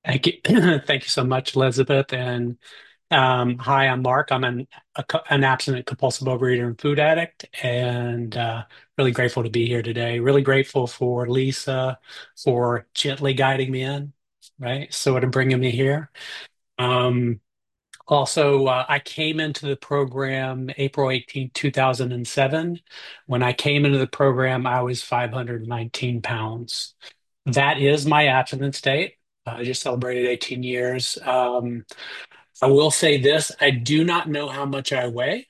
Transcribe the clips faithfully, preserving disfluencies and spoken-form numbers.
Thank you. Thank you so much, Elizabeth. And um, hi, I'm Mark. I'm an, a, co- an abstinent compulsive overeater and food addict, and uh, really grateful to be here today. Really grateful for Lisa for gently guiding me in, right? Sort of bringing me here. Um, also, uh, I came into the program April eighteenth, two thousand seven. When I came into the program, I was five hundred nineteen pounds. That is my abstinence date. I just celebrated eighteen years. Um, I will say this, I do not know how much I weigh,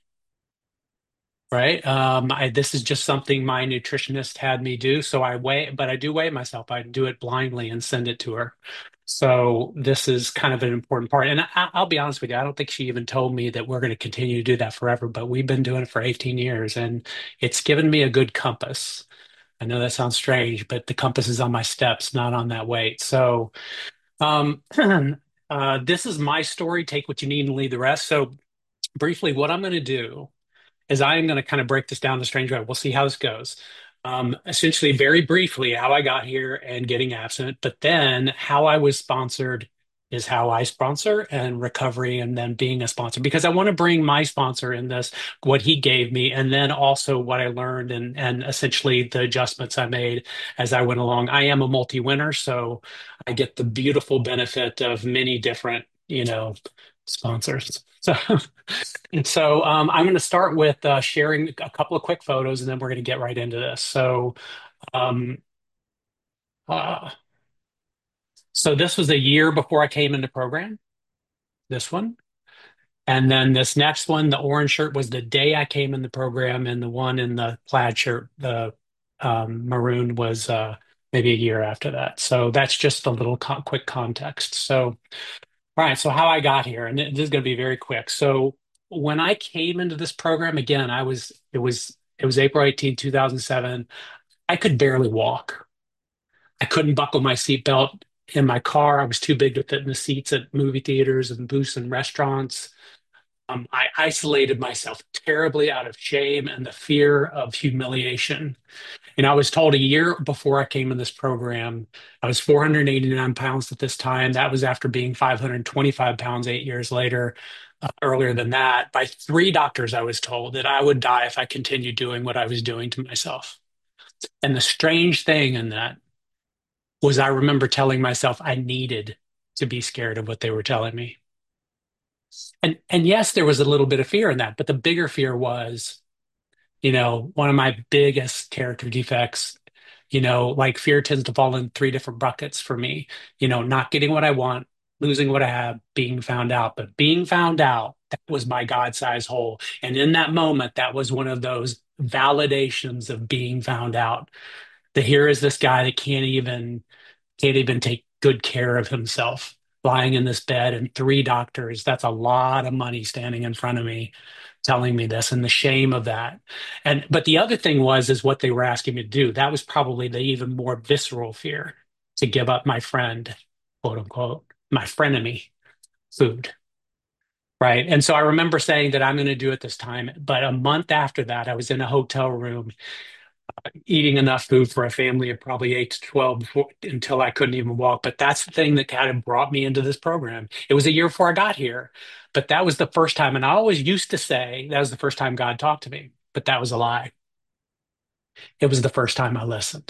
right? Um, I, this is just something my nutritionist had me do. So I weigh, but I do weigh myself. I do it blindly and send it to her. So this is kind of an important part. And I, I'll be honest with you, I don't think she even told me that we're going to continue to do that forever, but we've been doing it for eighteen years and it's given me a good compass. I know that sounds strange, but the compass is on my steps, not on that weight. So Um, uh, this is my story. Take what you need and leave the rest. So, briefly, what I'm going to do is I am going to kind of break this down the strange way. We'll see how this goes. Um, essentially, very briefly, how I got here and getting abstinent, but then how I was sponsored is how I sponsor and recovery and then being a sponsor because I want to bring my sponsor in this, what he gave me, and then also what I learned and and essentially the adjustments I made as I went along. I am a multi-winner, so I get the beautiful benefit of many different, you know, sponsors. So And so um, I'm going to start with uh, sharing a couple of quick photos, and then we're going to get right into this. So, um, uh, so this was a year before I came into program. This one, and then this next one, the orange shirt was the day I came in the program, and the one in the plaid shirt, the um, maroon, was uh, maybe a year after that. So that's just a little co quick context. So. All right, so how I got here, and this is going to be very quick. So when I came into this program again, I was it was it was April eighteenth, two thousand seven. I could barely walk. I couldn't buckle my seatbelt in my car. I was too big to fit in the seats at movie theaters and booths and restaurants. Um, I isolated myself terribly out of shame and the fear of humiliation. And I was told a year before I came in this program, I was four hundred eighty-nine pounds at this time. That was after being five hundred twenty-five pounds eight years later. Uh, earlier than that, by three doctors, I was told that I would die if I continued doing what I was doing to myself. And the strange thing in that was I remember telling myself I needed to be scared of what they were telling me. And and yes, there was a little bit of fear in that, but the bigger fear was you know, one of my biggest character defects, you know, like fear tends to fall in three different buckets for me. You know, not getting what I want, losing what I have, being found out. But being found out, that was my God-sized hole. And in that moment, that was one of those validations of being found out. That here is this guy that can't even can't even take good care of himself, lying in this bed, and three doctors. That's a lot of money standing in front of me telling me this and the shame of that. And but the other thing was is what they were asking me to do. That was probably the even more visceral fear to give up my friend, quote unquote, my frenemy food. Right. And so I remember saying that I'm going to do it this time. But a month after that, I was in a hotel room eating enough food for a family of probably eight to twelve before, until I couldn't even walk. But that's the thing that kind of brought me into this program. It was a year before I got here, but that was the first time. And I always used to say that was the first time God talked to me, but that was a lie. It was the first time I listened.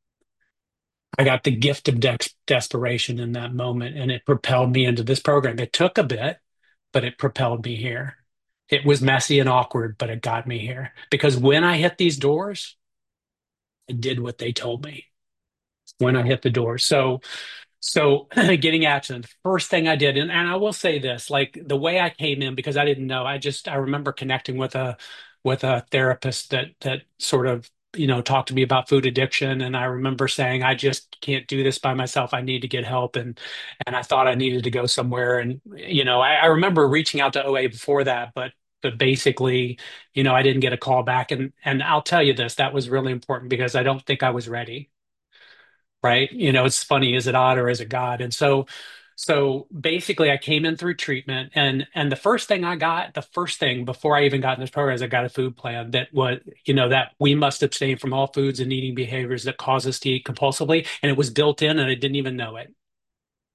I got the gift of dex desperation in that moment, and it propelled me into this program. It took a bit, but it propelled me here. It was messy and awkward, but it got me here because when I hit these doors, I did what they told me when I hit the door. So, so getting action, first thing I did, and, and I will say this, like the way I came in, because I didn't know, I just, I remember connecting with a, with a therapist that, that sort of, you know, talked to me about food addiction. And I remember saying, I just can't do this by myself. I need to get help. And, and I thought I needed to go somewhere. And, you know, I, I remember reaching out to O A before that, but but basically, you know, I didn't get a call back. And and I'll tell you this, that was really important because I don't think I was ready, right? You know, it's funny, is it odd or is it God? And so, so basically, I came in through treatment, and and the first thing I got, the first thing before I even got in this program, is I got a food plan that was, you know, that we must abstain from all foods and eating behaviors that cause us to eat compulsively, and it was built in, and I didn't even know it.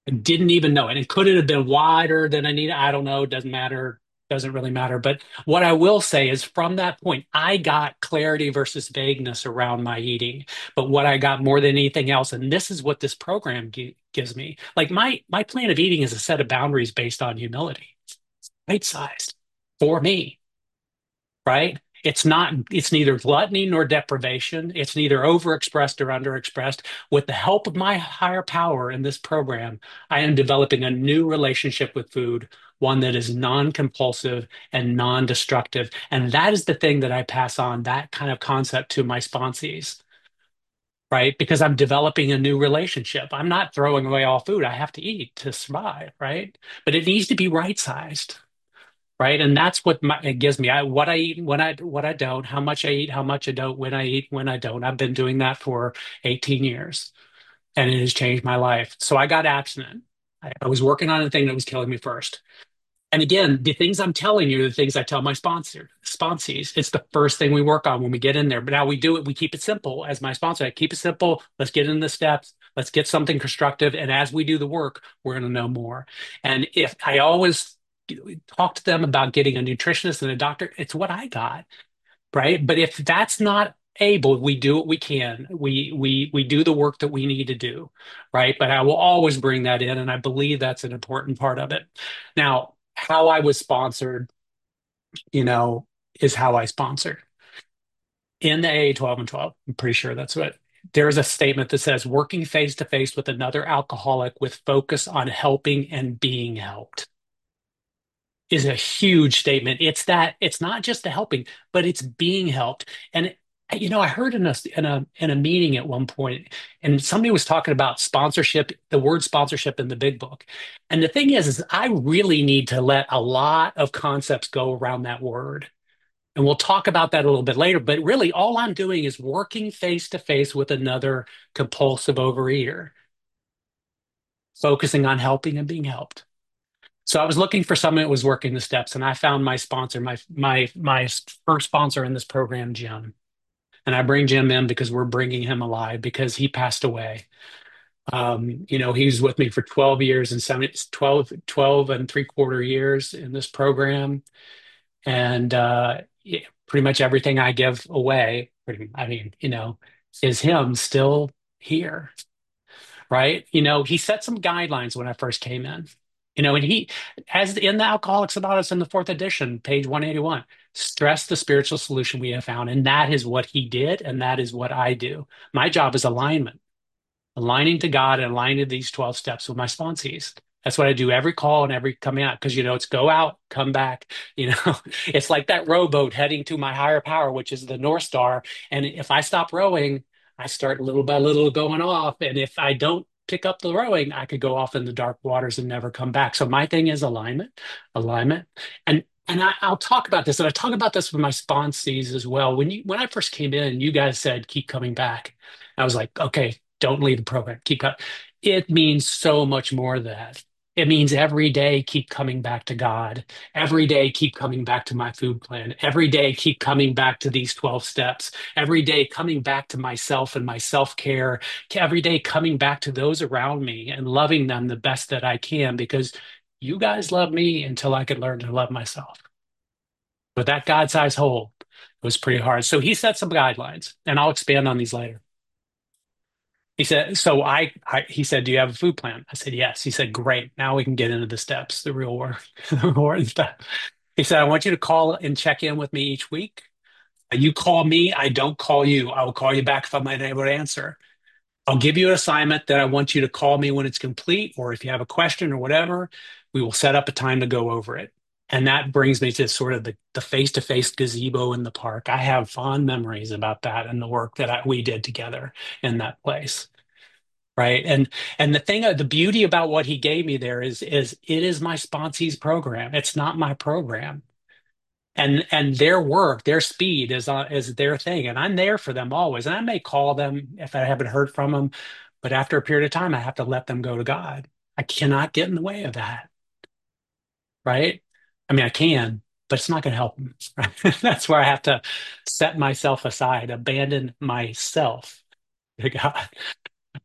I didn't even know it. And could it have been wider than I needed? I don't know. Doesn't matter. Doesn't really matter. But what I will say is from that point, I got clarity versus vagueness around my eating. But what I got more than anything else, and this is what this program gi- gives me, like my my plan of eating is a set of boundaries based on humility, right sized for me, right? It's not, it's neither gluttony nor deprivation. It's neither overexpressed or underexpressed. With the help of my higher power in this program, I am developing a new relationship with food, one that is non-compulsive and non-destructive. And that is the thing that I pass on, that kind of concept to my sponsees, right? Because I'm developing a new relationship. I'm not throwing away all food. I have to eat to survive, right? But it needs to be right-sized, right? And that's what my, it gives me. I what I eat, when I what I don't, how much I eat, how much I don't, when I eat, when I don't. I've been doing that for eighteen years, and it has changed my life. So I got abstinent. I, I was working on a thing that was killing me first. And again, the things I'm telling you are the things I tell my sponsor, sponsees. It's the first thing we work on when we get in there. But now we do it, we keep it simple. As my sponsor, I keep it simple. Let's get in the steps. Let's get something constructive. And as we do the work, we're going to know more. And if I always talk to them about getting a nutritionist and a doctor, it's what I got, right? But if that's not able, we do what we can. We we we do the work that we need to do, right? But I will always bring that in, and I believe that's an important part of it. Now, how I was sponsored, you know, is how I sponsored in the A A twelve and twelve. I'm pretty sure that's what. There is a statement that says working face to face with another alcoholic with focus on helping and being helped is a huge statement. It's that it's not just the helping, but it's being helped. And you know, I heard in a in a in a meeting at one point, and somebody was talking about sponsorship, the word sponsorship in the big book. And the thing is, is I really need to let a lot of concepts go around that word. And we'll talk about that a little bit later. But really, all I'm doing is working face to face with another compulsive overeater, focusing on helping and being helped. So I was looking for someone that was working the steps, and I found my sponsor, my my my first sponsor in this program, Jim. And I bring Jim in because we're bringing him alive because he passed away. Um, you know, he was with me for twelve years and seven, twelve, twelve and three quarter years in this program. And uh, yeah, pretty much everything I give away, pretty, I mean, you know, is him still here, right? You know, he set some guidelines when I first came in. You know, and he, as in the Alcoholics Anonymous in the fourth edition, page one eighty-one, stress the spiritual solution we have found. And that is what he did, and that is what I do. My job is alignment, aligning to God and aligning to these twelve steps with my sponsees. That's what I do every call and every coming out because, you know, it's go out, come back. You know, it's like that rowboat heading to my higher power, which is the North Star. And if I stop rowing, I start little by little going off. And if I don't pick up the rowing, I could go off in the dark waters and never come back. So my thing is alignment, alignment. And and I, I'll talk about this, and I talk about this with my sponsees as well. When you when I first came in, you guys said keep coming back. I was like, okay, don't leave the program. Keep coming. It means so much more than that. It means every day keep coming back to God. Every day keep coming back to my food plan. Every day keep coming back to these twelve steps. Every day coming back to myself and my self-care. Every day coming back to those around me and loving them the best that I can because you guys love me until I could learn to love myself. But that God-sized hole was pretty hard. So he set some guidelines, and I'll expand on these later. He said, so I, I, he said, do you have a food plan? I said, yes. He said, great. Now we can get into the steps, the real work, the important stuff. He said, I want you to call and check in with me each week. You call me, I don't call you. I will call you back if I'm unable to answer. I'll give you an assignment that I want you to call me when it's complete, or if you have a question or whatever, we will set up a time to go over it. And that brings me to sort of the, the face-to-face gazebo in the park. I have fond memories about that and the work that I, we did together in that place. Right. And and the thing, uh, the beauty about what he gave me there is is it is my sponsee's program. It's not my program. And and their work, their speed is uh, is their thing. And I'm there for them always. And I may call them if I haven't heard from them, but after a period of time, I have to let them go to God. I cannot get in the way of that. Right. I mean, I can, but it's not going to help them. Right? That's where I have to set myself aside, abandon myself to God.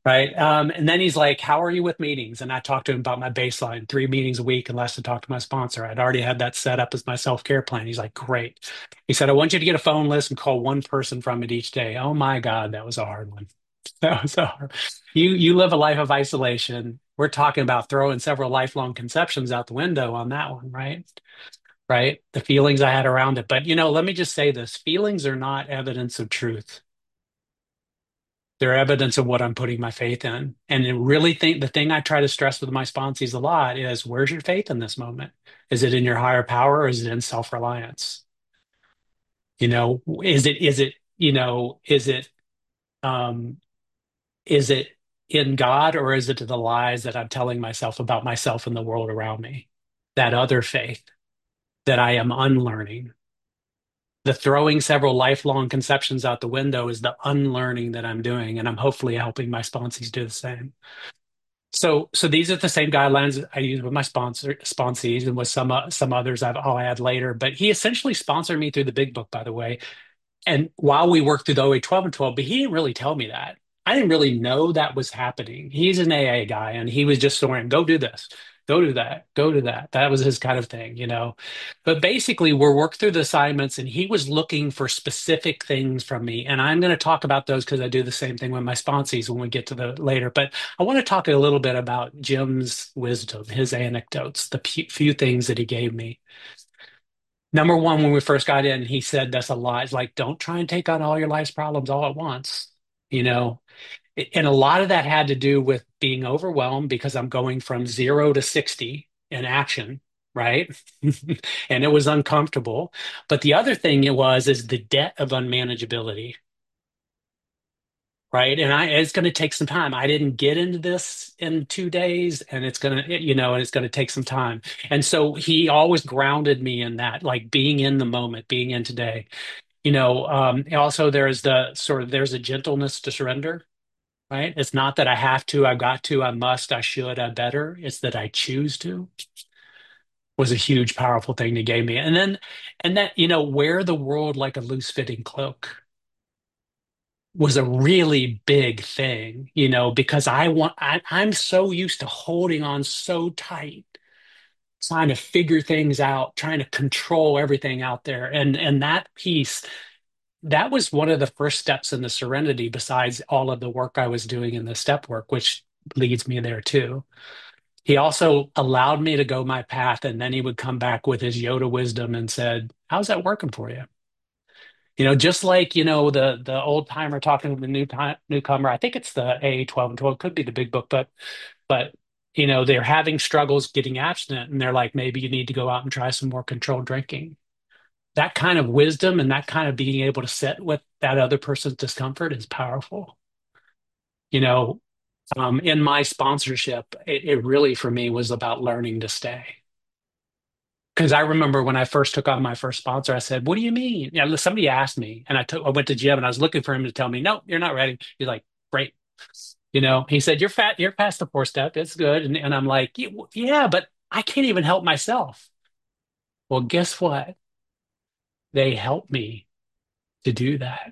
Right. Um, and then he's like, how are you with meetings? And I talked to him about my baseline, three meetings a week, unless to talk to my sponsor. I'd already had that set up as my self-care plan. He's like, great. He said, I want you to get a phone list and call one person from it each day. Oh my God, that was a hard one. That was a hard. You you live a life of isolation. We're talking about throwing several lifelong conceptions out the window on that one, right? Right. The feelings I had around it. But you know, let me just say this. Feelings are not evidence of truth. They're evidence of what I'm putting my faith in. And I really think the thing I try to stress with my sponsees a lot is where's your faith in this moment? Is it in your higher power or is it in self-reliance? You know, is it, is it, you know, is it, um, is it in God or is it the lies that I'm telling myself about myself and the world around me? That other faith that I am unlearning. The throwing several lifelong conceptions out the window is the unlearning that I'm doing. And I'm hopefully helping my sponsees do the same. So, so these are the same guidelines I use with my sponsor sponsees and with some uh, some others I've, I'll add later. But he essentially sponsored me through the big book, by the way. And while we worked through the O A twelve and twelve, but he didn't really tell me that. I didn't really know that was happening. He's an A A guy, and he was just saying, "Go do this, go do that, go do that." That was his kind of thing, you know. But basically, we're worked through the assignments, and he was looking for specific things from me. And I'm going to talk about those because I do the same thing with my sponsees when we get to the later. But I want to talk a little bit about Jim's wisdom, his anecdotes, the few few things that he gave me. Number one, when we first got in, he said that's a lot. It's like, don't try and take on all your life's problems all at once. You know, and a lot of that had to do with being overwhelmed because I'm going from zero to sixty in action, right? And it was uncomfortable. But the other thing it was is the debt of unmanageability, right? And I it's going to take some time. I didn't get into this in two days, and it's going to, you know, and it's going to take some time. And so he always grounded me in that, like being in the moment, being in today. You know, um, also there's the sort of there's a gentleness to surrender, right? It's not that I have to, I've got to, I must, I should, I better. It's that I choose to was a huge, powerful thing to gave me. And then, and that, you know, wear the world like a loose fitting cloak was a really big thing, you know, because I want, I, I'm so used to holding on so tight, trying to figure things out, trying to control everything out there. And, and that piece, that was one of the first steps in the serenity, besides all of the work I was doing in the step work, which leads me there too. He also allowed me to go my path, and then he would come back with his Yoda wisdom and said, how's that working for you? You know, just like, you know, the the old timer talking to the new time, newcomer. I think it's the A twelve and twelve, could be the big book, but but you know, they're having struggles getting abstinent, and they're like, maybe you need to go out and try some more controlled drinking. That kind of wisdom and that kind of being able to sit with that other person's discomfort is powerful. You know, um, in my sponsorship, it, it really for me was about learning to stay. Because I remember when I first took on my first sponsor, I said, "What do you mean?" Yeah, somebody asked me, and I took, I went to Jim, and I was looking for him to tell me, "No, you're not ready." He's like, "Great." You know, he said, "You're fat. You're past the four step. It's good." And, and I'm like, "Yeah, w- yeah, but I can't even help myself." Well, guess what? They helped me to do that.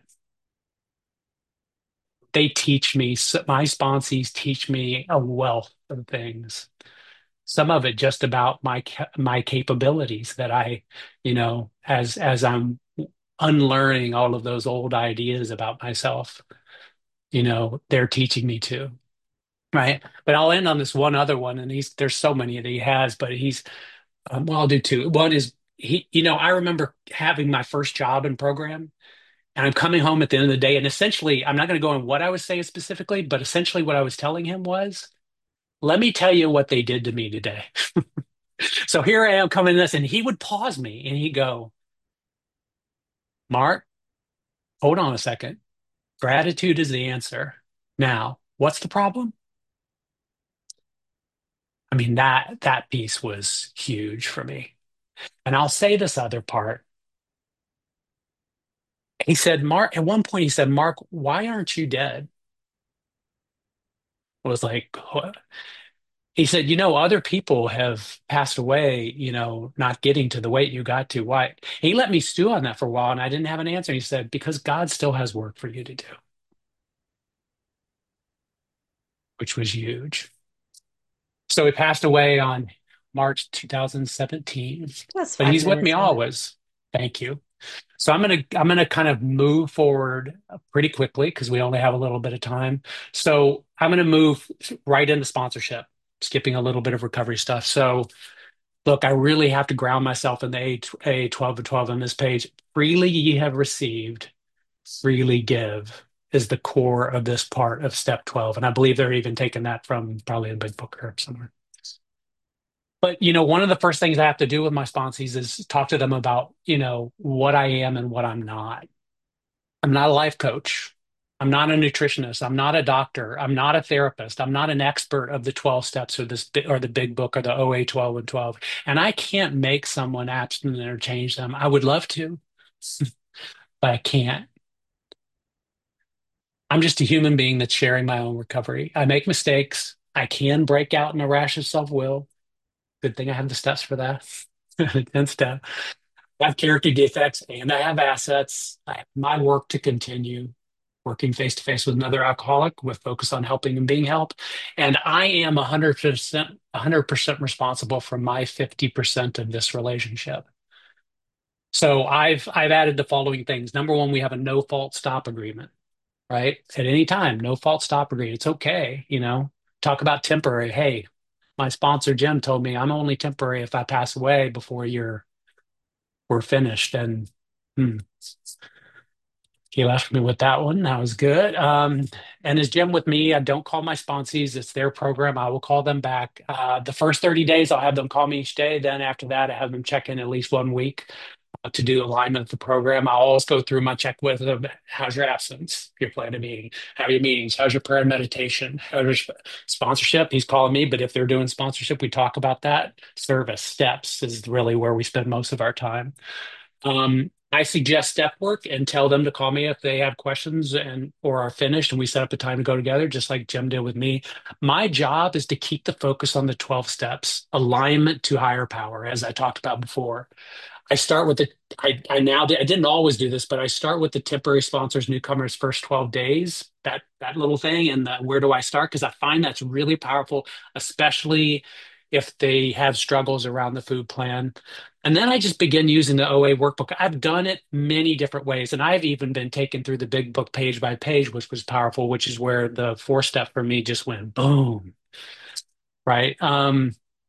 They teach me, s- my sponsees teach me a wealth of things. Some of it just about my ca- my capabilities that I, you know, as as I'm unlearning all of those old ideas about myself, you know, they're teaching me to, right? But I'll end on this one other one, and he's there's so many that he has, but he's um, well, I'll do two. One is he, you know, I remember having my first job in program. And I'm coming home at the end of the day, and essentially, I'm not going to go on what I was saying specifically, but essentially, what I was telling him was, let me tell you what they did to me today. So here I am coming to this, and he would pause me and he'd go, Mark, hold on a second. Gratitude is the answer. Now, what's the problem? I mean, that that piece was huge for me. And I'll say this other part. He said, Mark, at one point he said, Mark, why aren't you dead? I was like, what? He said, you know, other people have passed away, you know, not getting to the weight you got to. Why? He let me stew on that for a while, and I didn't have an answer. He said, because God still has work for you to do. which was huge. So he passed away on March two thousand seventeen, That's but five he's with me minutes left. always. Thank you. So I'm gonna I'm gonna kind of move forward pretty quickly because we only have a little bit of time. So I'm gonna move right into sponsorship, skipping a little bit of recovery stuff. So look, I really have to ground myself in the A, A twelve and twelve on this page. Freely ye have received, freely give is the core of this part of step twelve. And I believe they're even taking that from probably a big book or somewhere. But you know, one of the first things I have to do with my sponsees is talk to them about, you know, what I am and what I'm not. I'm not a life coach. I'm not a nutritionist. I'm not a doctor. I'm not a therapist. I'm not an expert of the twelve steps or this or the big book or the O A twelve and twelve. And I can't make someone abstinent or change them. I would love to, but I can't. I'm just a human being that's sharing my own recovery. I make mistakes. I can break out in a rash of self-will. Good thing I have the steps for that. The tenth step. I have character defects and I have assets. I have my work to continue, working face to face with another alcoholic with focus on helping and being helped. And I am one hundred percent, one hundred percent responsible for my fifty percent of this relationship. So I've I've added the following things. Number one, we have a no fault stop agreement, right? At any time, no fault stop agreement. It's okay, you know. Talk about temporary. Hey, my sponsor Jim told me I'm only temporary if I pass away before you're we're finished. And hmm, he left me with that one. That was good. Um, and as Jim with me, I don't call my sponsees. It's their program. I will call them back. Uh, the first thirty days, I'll have them call me each day. Then after that, I have them check in at least one week uh, to do alignment of the program. I'll always go through my check with them. How's your absence? Your plan of meeting? How are your meetings? How's your prayer and meditation? How's your sponsorship? He's calling me, but if they're doing sponsorship, we talk about that. Service steps is really where we spend most of our time. Um, I suggest step work and tell them to call me if they have questions and or are finished, and we set up a time to go together, just like Jim did with me. My job is to keep the focus on the twelve steps, alignment to higher power, as I talked about before. I start with the I, I now I didn't always do this, but I start with the temporary sponsors newcomers first twelve days, that that little thing, and the, where do I start? Because I find that's really powerful, especially if they have struggles around the food plan. And then I just begin using the O A workbook. I've done it many different ways, and I've even been taken through the big book page by page, which was powerful, which is where the four step for me just went boom, right? Um,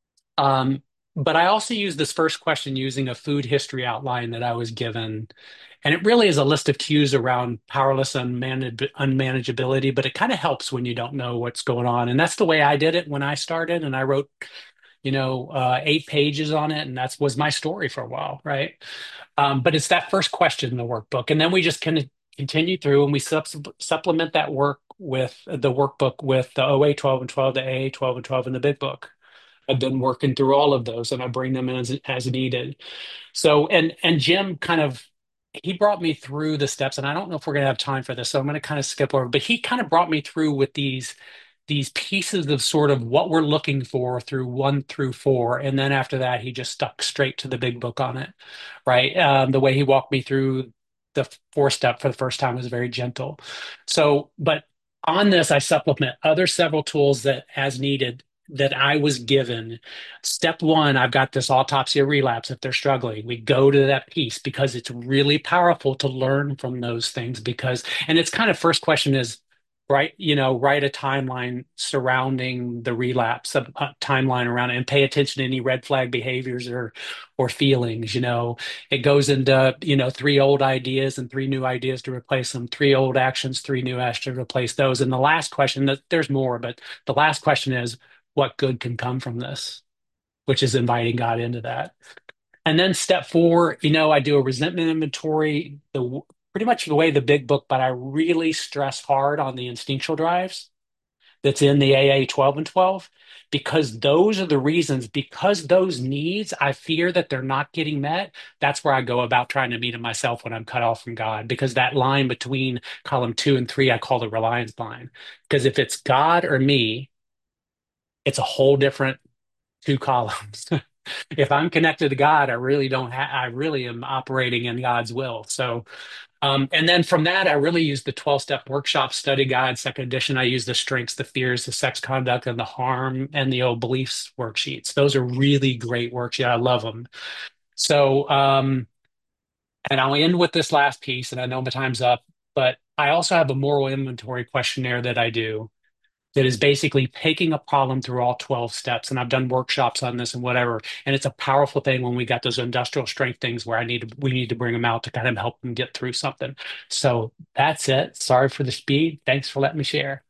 um, but I also use this first question using a food history outline that I was given. And it really is a list of cues around powerless unmanag unmanageability, but it kind of helps when you don't know what's going on. And that's the way I did it when I started. And I wrote, you know, uh, eight pages on it. And that was my story for a while, right? Um, but it's that first question in the workbook. And then we just kind of continue through and we sup supplement that work with the workbook with the O A twelve and twelve, the A A twelve and twelve in the big book. I've been working through all of those and I bring them in as, as needed. So, and and Jim kind of he brought me through the steps, and I don't know if we're gonna have time for this, so I'm gonna kind of skip over, but he kind of brought me through with these these pieces of sort of what we're looking for through one through four. And then after that, he just stuck straight to the big book on it, right? Um, the way he walked me through the four step for the first time was very gentle. So, but on this, I supplement other several tools that, as needed, that I was given. Step one, I've got this autopsy of relapse. If they're struggling, we go to that piece because it's really powerful to learn from those things. Because, and it's kind of first question is, right, you know, write a timeline surrounding the relapse, a, a timeline around it, and pay attention to any red flag behaviors or or feelings. You know, it goes into, you know, three old ideas and three new ideas to replace them, three old actions, three new actions to replace those. And the last question, that there's more, but the last question is, what good can come from this? Which is inviting God into that. And then step four, you know, I do a resentment inventory, the pretty much the way the big book, but I really stress hard on the instinctual drives that's in the A A twelve and twelve because those are the reasons, because those needs, I fear that they're not getting met. That's where I go about trying to meet them myself when I'm cut off from God, because that line between column two and three, I call the reliance line. Because if it's God or me, it's a whole different two columns. If I'm connected to God, I really don't have, I really am operating in God's will. So, Um, and then from that, I really use the twelve step workshop study guide, second edition. I use the strengths, the fears, the sex conduct, and the harm, and the old beliefs worksheets. Those are really great worksheets. I love them. So, um, and I'll end with this last piece, and I know my time's up, but I also have a moral inventory questionnaire that I do that is basically taking a problem through all twelve steps. And I've done workshops on this and whatever. And it's a powerful thing when we got those industrial strength things where I need to, we need to bring them out to kind of help them get through something. So that's it. Sorry for the speed. Thanks for letting me share.